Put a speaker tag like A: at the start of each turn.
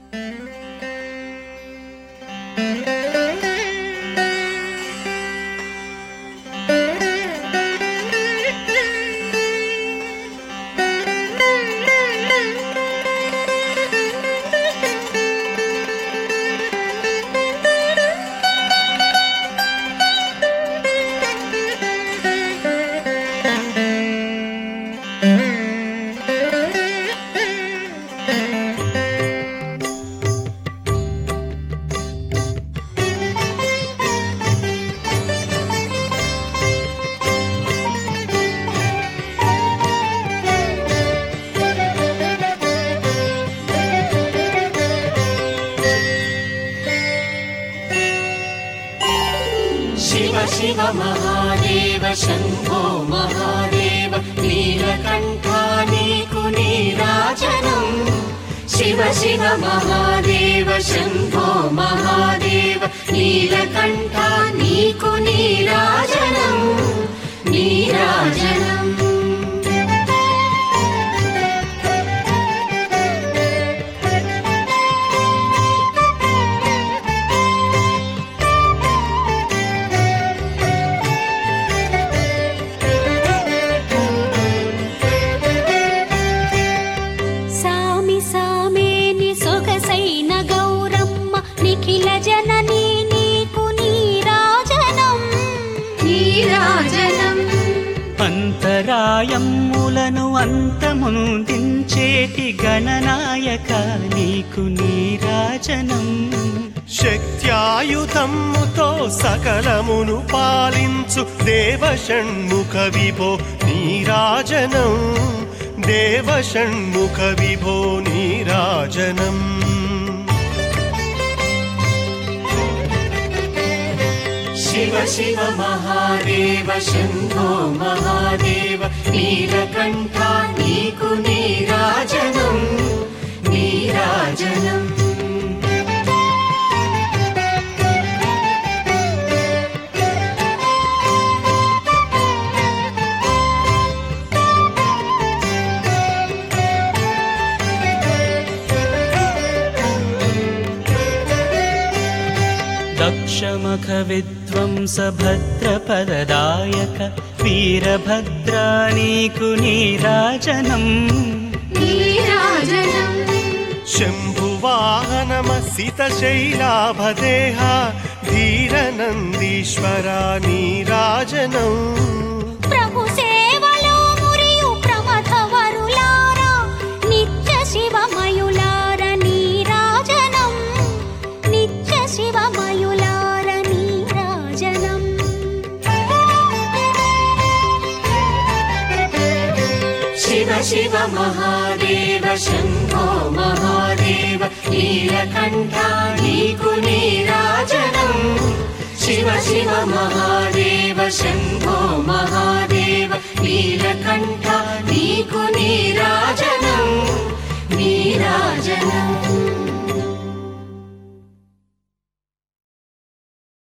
A: शिव शिव महादेव शंभो महादेव नीलकंठा नीकु नीराजनं शिव शिव महादेव शंभो महादेव नीलकंठा नीकु नीराजनं नीराजनं
B: అంతరాయమ్ములను అంతముందించేటి గణనాయక నీకు నీరాజనం
C: శక్త్యాయుధముతో సకలమును పాలించు దేవషణ్ముఖ విభో నీరాజనం దేవషణ్ముఖ విభో నీరాజనం
A: शिव शिव महादेव शंभो महादेव नीलकंठा नीकु नीराजनं नीराजनं
B: దక్షమఖ విధ్వంస భద్రపదదాయక వీరభద్రా నీకు నీరాజనం
A: नीराजनं
C: शंभुवाहनम सितशैलाभदेह धीरनन्दीश्वरा नीराजनं
D: ప్రభు సేవలో మురియు ప్రమథ వరులారా నిత్య శివమయులార నీరాజనం నిత్య శివమయులార నీరాజనం
A: शिव शिव महादेव शंभो महादेव नीलकंठा नीकु नीराजनं शिव शिव महादेव शंभो महादेव नीलकंठा